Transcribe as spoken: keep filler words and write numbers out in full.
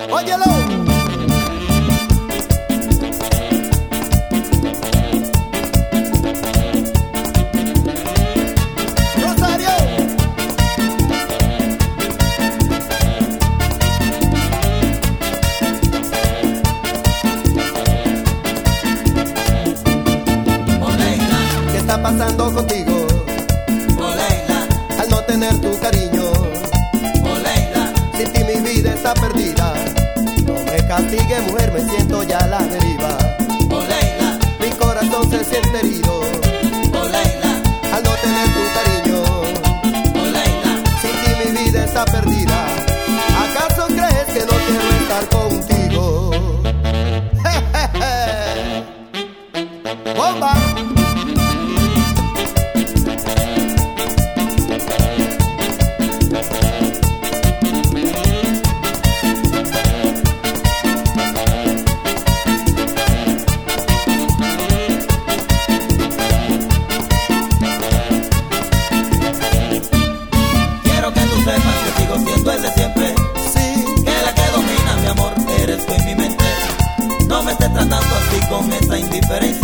Óyelo. Rosario. Oleila, ¿Qué está pasando contigo Oleila, al no tener tu cariño? Oleila, Sin ti mi vida está perdida. No me castigue, mujer, me siento ya a la deriva. Oleila, Mi corazón se siente herido Oleila, al no tener tu cariño. Oleila, Sin ti mi vida está perdida. ¿Acaso crees que no quiero estar contigo? ¡Bomba! quiero que tú sepas que sigo siendo el de siempre, Sí, que la que domina mi amor eres tú en mi mente. No me estés tratando así con esa indiferencia.